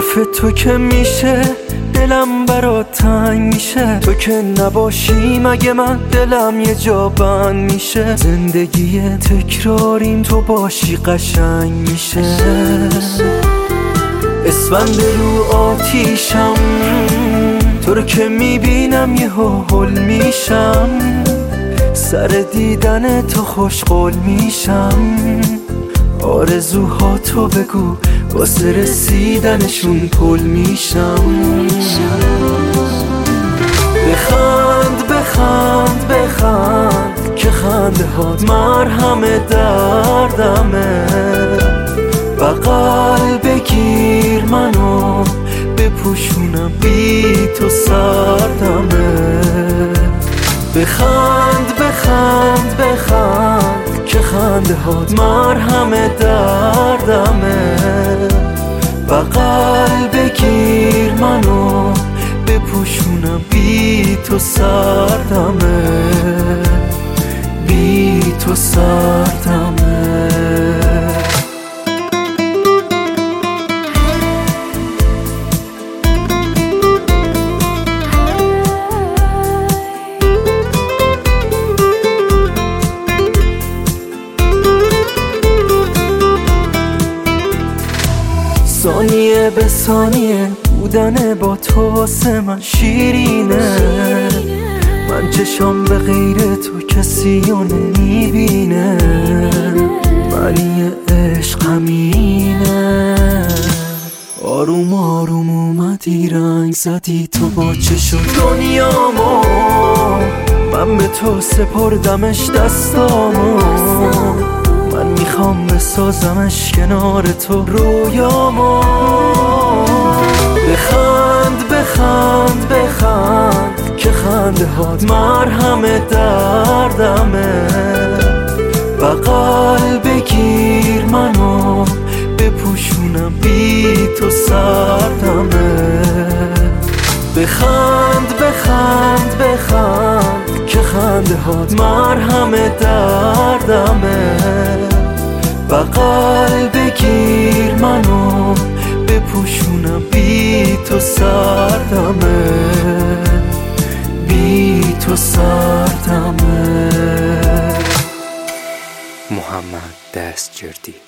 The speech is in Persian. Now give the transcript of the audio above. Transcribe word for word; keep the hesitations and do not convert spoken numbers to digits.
حرف تو که میشه دلم برات تنگ میشه، تو که نباشی مگه من دلم یه جا بند میشه. زندگی تکراریم تو باشی قشنگ میشه. اسفند رو آتیشم، تو رو که میبینم یه هول میشم. سر دیدن تو خوشقول میشم. آرزوها تو بگو واسه رسیدنشون پل میشم. بخند بخند بخند که خنده هات مرهم دردمه. بغل بگیر منو بپوشونم بی تو سردمه. بخند بخند بخند که خنده هات مرهم دردمه. بغل بگیر منو بپوشونم بی تو سردمه. بی تو سردمه. ثانیه به ثانیه بودن با تو واسه من شیرینه. من چشام به غیر تو کسی رو نمیبینه. معنی عشق همینه. آروم آروم اومدی رنگ زدی تو با چشم دنیامو. من به تو سپردمش دستامو. من میخوام بسازمش کنار تو رویامو. بخند بخند بخند که خنده هات مرهم دردمه. بغل بگیر منو بپوشونم بی تو سردمه. بخند بخند بخند که خنده هات مرهم دردمه. بغل بگیر منو بپوشونم بی تو سردمه. بی تو سردمه. محمد دستجردی.